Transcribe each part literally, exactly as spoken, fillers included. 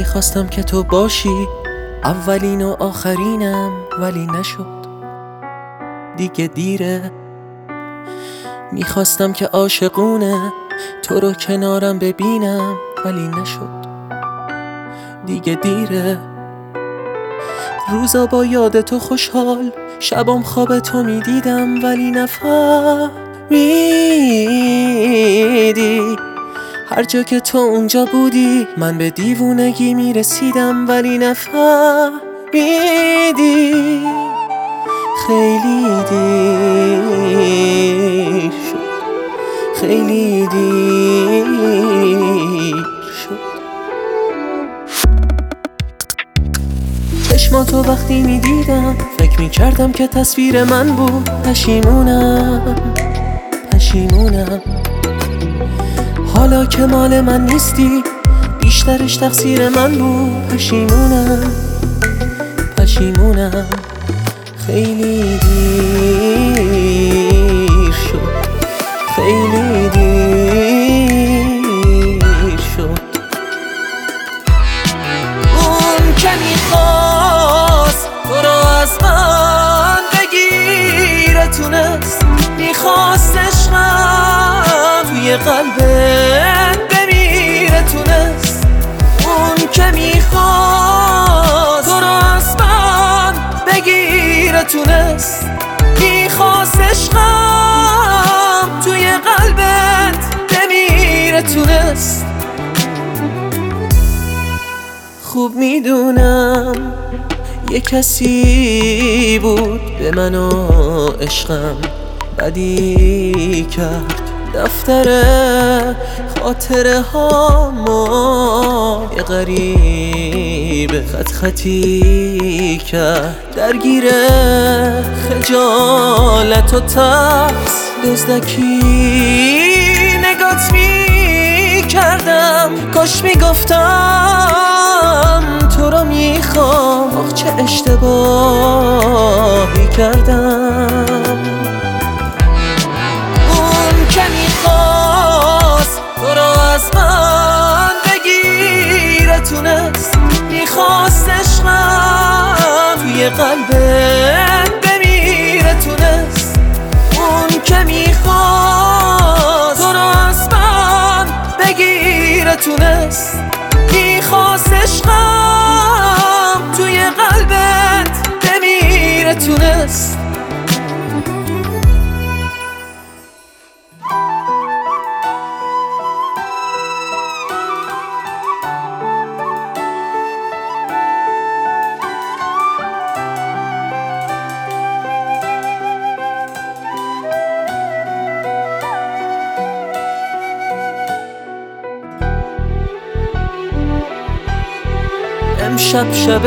میخواستم که تو باشی اولین و آخرینم، ولی نشد، دیگه دیره. میخواستم که عاشقونه تو رو کنارم ببینم، ولی نشد، دیگه دیره. روزا با یاد تو خوشحال، شبام خواب تو میدیدم، ولی نفهمیدی. هر جا که تو اونجا بودی من به دیوونگی میرسیدم، ولی نفهمیدی. خیلی دیر شد، خیلی دیر شد. چشماتو وقتی میدیدم فکر میکردم که تصویر من بود. پشیمونم پشیمونم حالا که مال من نیستی، بیشترش تقصیر من بود. پشیمونم پشیمونم خیلی دیر شد، خیلی دیر شد. اون که میخواست تو رو از من بگیره تونست، میخواست عشقم توی قلبت بمیره تونست. اون که میخواست تو رو از من بگیره تونست، میخواست عشقم توی قلبت بمیره تونست. خوب میدونم یه کسی بود به من و عشقم بدی کرد، دفتر خاطره ها ما یه غریب خط خطی کرد. درگیر خجالت و ترس دزدکی نگات می کردم، کاش می گفتم تو رو میخوام، آخ چه اشتباهی کردم. اون که میخواست تو رو از من بگیره تونست، میخواست عشقم توی قلبت بمیره تونست. اون که میخواست تو رو از من بگیره تونست، میخواست عشقم توی قلبت بمیره تونست. امشب شب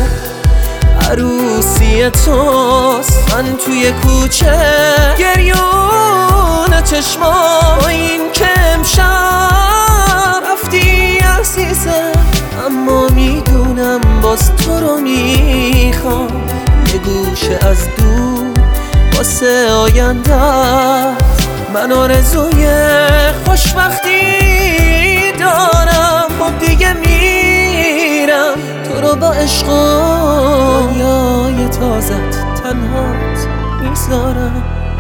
عروسی توست، من توی کوچه گریون چشما، با این که امشب رفتی عزیزم، اما میدونم باز تو رو میخوام. یه گوشه از دور واسه آیندت من آرزوی خوشبختی دارم. خب دیگه میرم تو رو با عشق و دنیای تازت تنهات میذارم.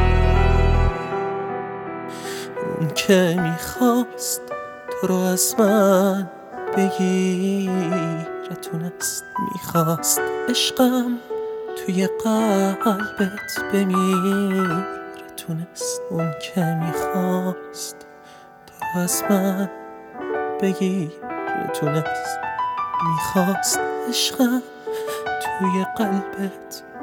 اون که میخواست تو رو از من بگیره تونست، میخواست عشقم توی قلبت بمیره تونست. اون که میخواست تو رو از من بگیره تونست، میخواست عشقم توی قلبت